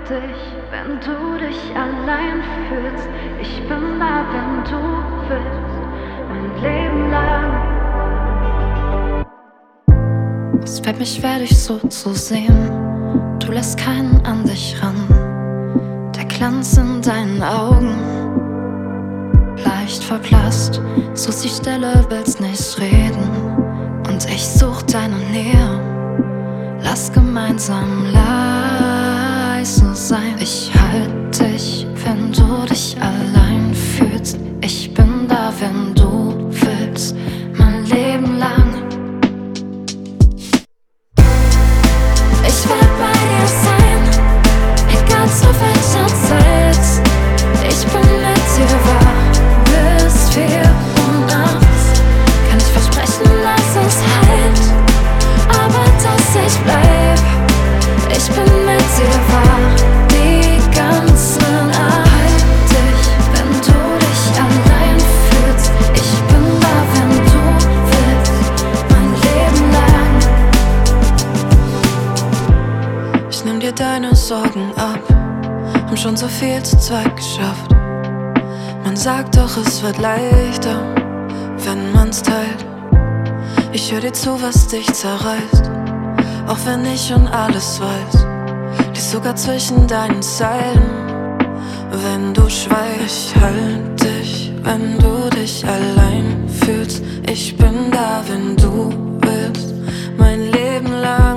dich, wenn du dich allein fühlst. Ich bin da, wenn du willst, mein Leben lang. Es fällt mir schwer, dich so zu sehen. Du lässt keinen an dich ran. Der Glanz in deinen Augen leicht verblasst. Suchst die Stelle, willst nicht reden. Und ich such deine Nähe. Lass gemeinsam leise sein. Ich halt dich, wenn du dich allein fühlst. Ich bin da, wenn du willst, mein Leben lang. Ich will bei dir sein, egal zu welcher Zeit. Ich bin mit dir wach bis 4 Uhr nachts. Kann ich versprechen, dass es heilt, aber dass ich bleib. Ich bin mit dir wach die ganze Nacht. Halt dich, wenn du dich allein fühlst. Ich bin da, wenn du willst, mein Leben lang. Ich nimm dir deine Sorgen ab, haben schon so viel zu zweit geschafft. Man sagt doch, es wird leichter, wenn man's teilt. Ich hör dir zu, was dich zerreißt, auch wenn ich schon alles weiß. Lies sogar zwischen deinen Zeilen, wenn du schweigst. Ich halt dich, wenn du dich allein fühlst. Ich bin da, wenn du willst, mein Leben lang.